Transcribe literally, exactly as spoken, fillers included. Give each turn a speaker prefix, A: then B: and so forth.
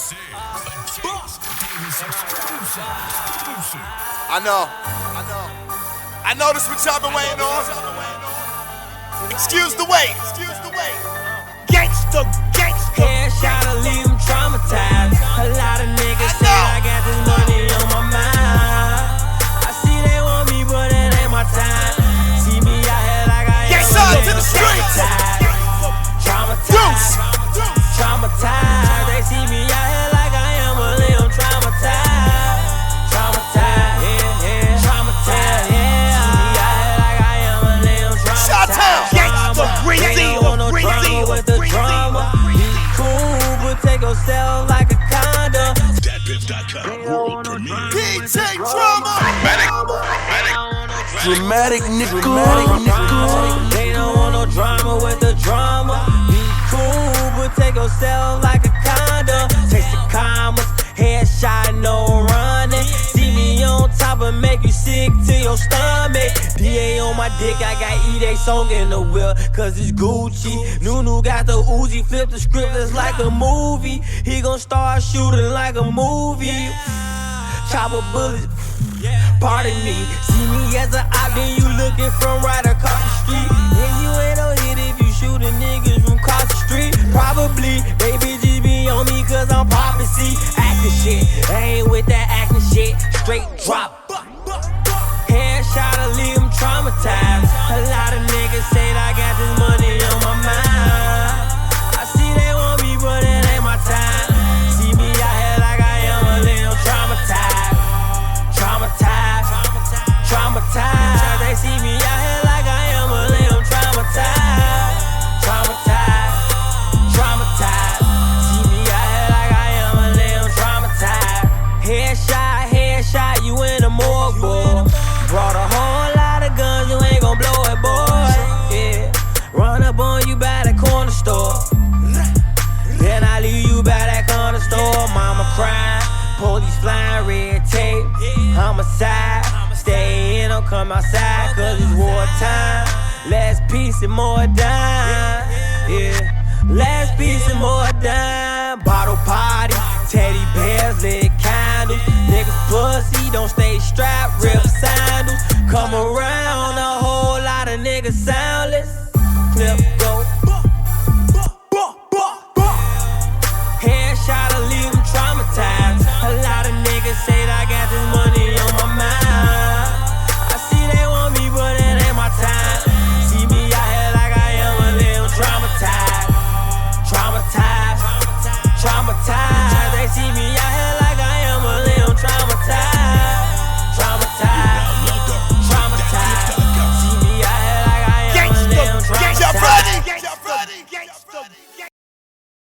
A: I know, I know. I know this what y'all been waiting on. Excuse the wait, excuse the wait. Gangsta, gangsta.
B: Headshot to leave them traumatized. A lot of niggas say I got this money on my mind. I see they want me, but it ain't my time. See me out here like I am.
A: Get shot to the streets.
B: Traumatized, traumatized. They see me out here like I am a little traumatized. Traumatized, yeah, yeah. Traumatized, yeah. See me out here like I am a little traumatized.
A: Gangsta,
B: They don't want no drama with the drama. Be cool, but take yourself like a condom.
C: Dat Piff dot com world premiere.
A: D J Drama.
B: Dramatic nigga, dramatic nigga. They don't want no drama with the drama. Be cool, but take yourself like a condom. Take the commas, headshot, no running. See me on top and make you sick to your stomach. P A on my dick, I got E Day song in the wheel, cause it's Gucci. Nunu got the Uzi, flip the script, it's like a movie. He gon' start shooting like a movie. Chopper bullets. Pardon me, see me as a op, then you looking from right across the street. And you ain't no hit if you shooting niggas from across the street. Probably, they bitches be on me cause I'm poppin', see, acting shit. I ain't with that acting shit, straight drop. Headshot to leave them traumatized. A lot of niggas say I got this money on my mind. I see they want me, but it ain't my time. See me out here like I am a little traumatized. Traumatized, traumatized. They see me out here like I am a little traumatized. Traumatized, traumatized. See me out here like I am a little traumatized. Headshot, headshot, you in the morgue, boy. Brought a whole lot of guns, you ain't gon' blow it, boy. Yeah, run up on you by the corner store. Then I leave you by that corner store. Mama crying, police flying, red tape. Homicide, stay in, don't come outside, cause it's wartime. Last piece and more dime, yeah. Last piece and more dime. Bottle party, teddy bears, lit candles. Niggas pussy, don't stay strapped, rip sandals. Come around, a whole lot of niggas soundless. Clip go. Headshot to leave them traumatized. A lot of niggas say I got this money on my mind. I see they want me, but it ain't my time. See me out here like I am a little traumatized. Traumatized, traumatized. They see me out here